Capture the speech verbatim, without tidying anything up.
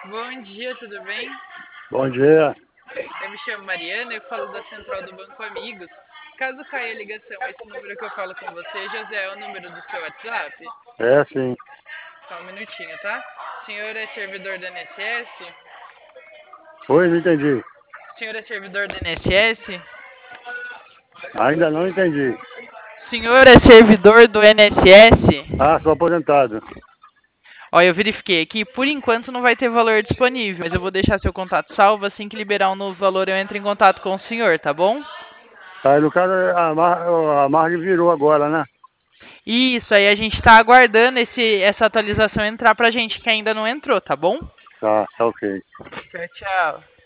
Bom dia, tudo bem? Bom dia. Eu me chamo Mariana e falo da central do Banco Amigos. Caso caia a ligação, esse número que eu falo com você, José, é o número do seu WhatsApp? É sim. Só um minutinho, tá? O senhor é servidor do I N S S? Oi, não entendi. O senhor é servidor do I N S S? Ainda não entendi. O senhor é servidor do I N S S? Ah, sou aposentado. Ó, eu verifiquei aqui, por enquanto não vai ter valor disponível, mas eu vou deixar seu contato salvo, assim que liberar um novo valor eu entro em contato com o senhor, tá bom? Aí no caso a, mar, a margem virou agora, né? Isso, aí a gente tá aguardando esse, essa atualização entrar pra gente que ainda não entrou, tá bom? Tá, tá ok. Tchau, tchau.